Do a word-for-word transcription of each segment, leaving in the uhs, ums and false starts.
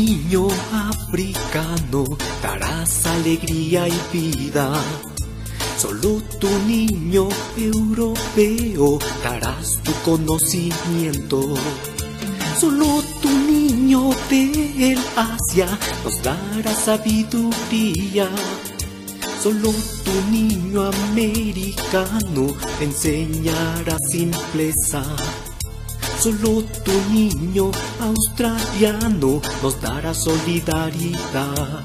niño africano darás alegría y vida. Solo tu niño europeo darás tu conocimiento. Solo tu niño del Asia nos dará sabiduría. Solo tu niño americano enseñará simpleza. Solo tu niño australiano nos dará solidaridad.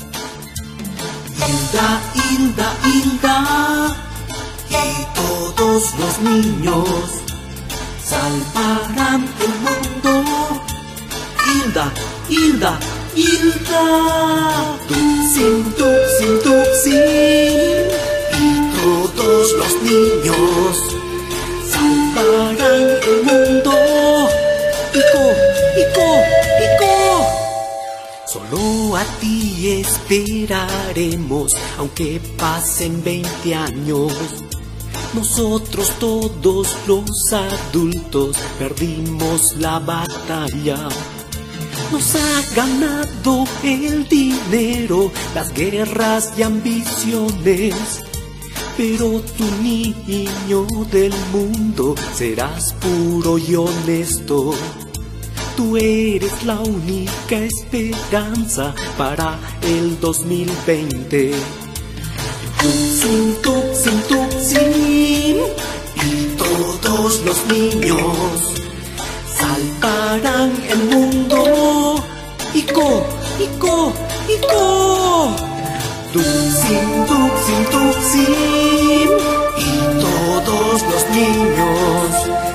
Hilda, Hilda, Hilda, y todos los niños salvarán el mundo. Hilda, Hilda, Hilda, Tuxin, Tuxin, Tuxin, y todos los niños salvarán el mundo. Ico, Ico, Ico. Solo a ti esperaremos, aunque pasen veinte años. Nosotros todos los adultos perdimos la batalla. Nos ha ganado el dinero, las guerras y ambiciones. Pero tu niño del mundo serás puro y honesto. Tú eres la única esperanza para el dos mil veinte. Tuxin, Tuxin, Tuxin, y todos los niños salvarán el mundo. Ico, Ico, Ico. Tuxin, Tuxin, Tuxin, y todos los niños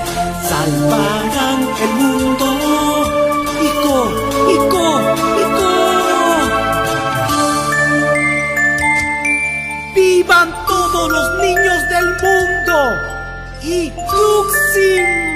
salvarán el mundo. Ico, Ico, Ico. ¡Vivan todos los niños del mundo! ¡Y Tuxin!